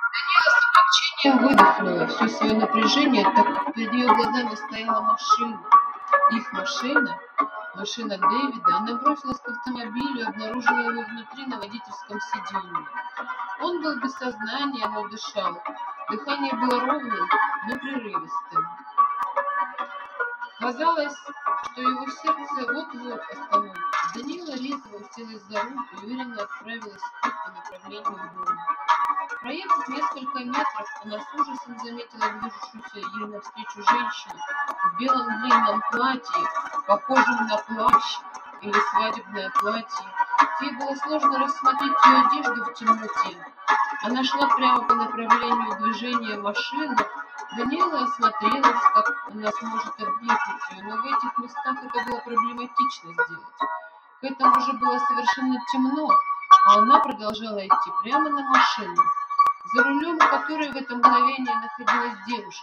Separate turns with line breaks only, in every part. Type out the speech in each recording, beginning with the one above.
С облегчением выдохнула все свое напряжение, так как перед ее глазами стояла машина. Их машина, машина Дэвида. Она бросилась к автомобилю и обнаружила его внутри на водительском сиденье. Он был без сознания, но дышал. Дыхание было ровным, но прерывистым. Казалось, что его сердце вот-вот остановится. Даниэла резко уселась за руль и уверенно отправилась в путь по направлению к дому. Проехав несколько метров, она с ужасом заметила движущуюся ей навстречу женщину в белом длинном платье, похожем на плащ или свадебное платье. Ей было сложно рассмотреть ее одежду в темноте. Она шла прямо по направлению движения машины. Даниэла осмотрелась, как она сможет объехать ее, но в этих местах это было проблематично сделать. К этому же было совершенно темно, а она продолжала идти прямо на машину, за рулем которой в это мгновение находилась девушка.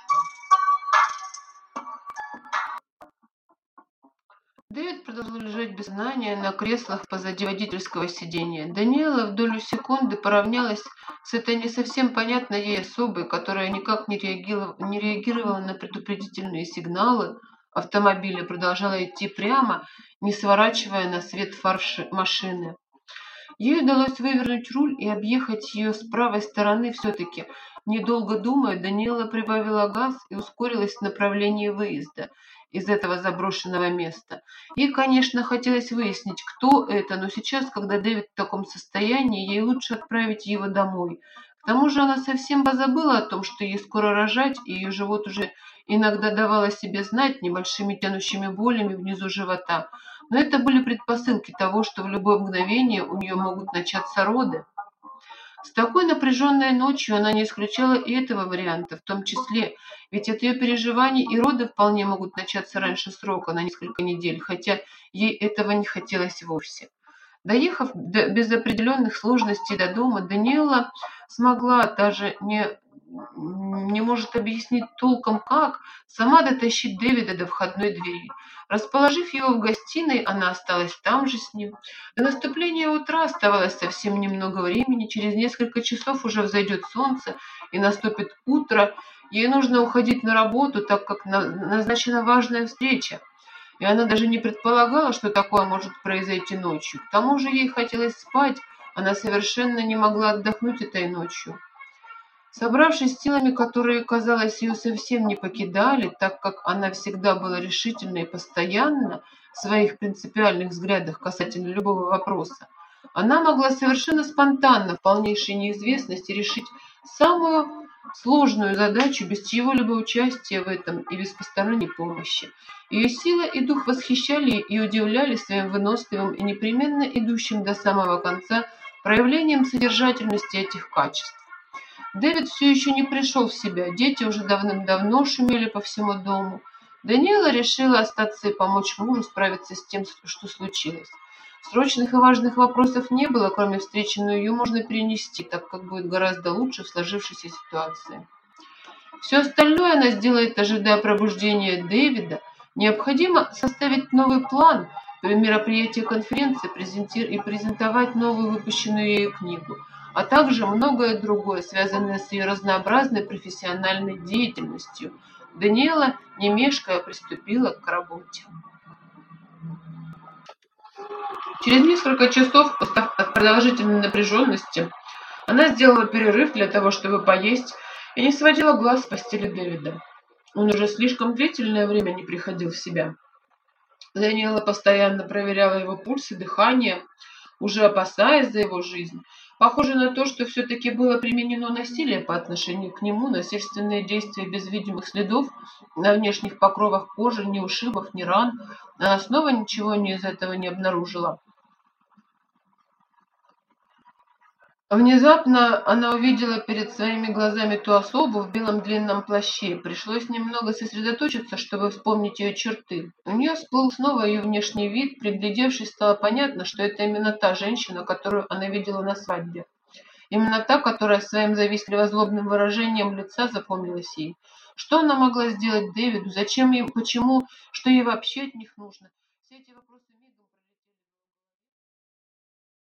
Дэвид продолжал лежать без сознания на креслах позади водительского сиденья. Даниэла в долю секунды поравнялась с этой не совсем понятной ей особой, которая никак не реагировала на предупредительные сигналы автомобиля, продолжала идти прямо, не сворачивая на свет фар машины. Ей удалось вывернуть руль и объехать ее с правой стороны все-таки. Недолго думая, Даниэла прибавила газ и ускорилась в направлении выезда из этого заброшенного места. Ей, конечно, хотелось выяснить, кто это, но сейчас, когда Дэвид в таком состоянии, ей лучше отправить его домой. К тому же она совсем позабыла о том, что ей скоро рожать, и ее живот уже иногда давал о себе знать небольшими тянущими болями внизу живота. Но это были предпосылки того, что в любое мгновение у нее могут начаться роды. С такой напряженной ночью она не исключала и этого варианта, в том числе, ведь от ее переживаний и роды вполне могут начаться раньше срока, на несколько недель, хотя ей этого не хотелось вовсе. Доехав без определенных сложностей до дома, Даниэла смогла, даже не может объяснить толком как, сама дотащить Дэвида до входной двери. Расположив его в гостиной, она осталась там же с ним. До наступления утра оставалось совсем немного времени, через несколько часов уже взойдет солнце и наступит утро. Ей нужно уходить на работу, так как назначена важная встреча. И она даже не предполагала, что такое может произойти ночью. К тому же ей хотелось спать, она совершенно не могла отдохнуть этой ночью. Собравшись с силами, которые, казалось, ее совсем не покидали, так как она всегда была решительна и постоянна в своих принципиальных взглядах касательно любого вопроса, она могла совершенно спонтанно, в полнейшей неизвестности, решить самую сложную задачу без чьего-либо участия в этом и без посторонней помощи. Ее сила и дух восхищали и удивляли своим выносливым и непременно идущим до самого конца проявлением содержательности этих качеств. Дэвид все еще не пришел в себя, дети уже давным-давно шумели по всему дому. Даниэла решила остаться и помочь мужу справиться с тем, что случилось. Срочных и важных вопросов не было, кроме встречи, но ее можно перенести, так как будет гораздо лучше в сложившейся ситуации. Все остальное она сделает, ожидая пробуждения Дэвида. Необходимо составить новый план при мероприятии конференции и презентовать новую выпущенную ею книгу, а также многое другое, связанное с ее разнообразной профессиональной деятельностью. Даниэла, не мешкая, приступила к работе. Через несколько часов, устав от продолжительной напряженности, она сделала перерыв для того, чтобы поесть, и не сводила глаз с постели Дэвида. Он уже слишком длительное время не приходил в себя. Даниэла постоянно проверяла его пульс и дыхание, уже опасаясь за его жизнь. Похоже на то, что все-таки было применено насилие по отношению к нему, насильственные действия без видимых следов на внешних покровах кожи, ни ушибов, ни ран. Она снова ничего из этого не обнаружила. Внезапно она увидела перед своими глазами ту особу в белом длинном плаще. Пришлось немного сосредоточиться, чтобы вспомнить ее черты. У нее всплыл снова ее внешний вид. Приглядевшись, стало понятно, что это именно та женщина, которую она видела на свадьбе. Именно та, которая своим завистливо-злобным выражением лица запомнилась ей. Что она могла сделать Дэвиду? Зачем ей? Почему? Что ей вообще от них нужно? Все эти вопросы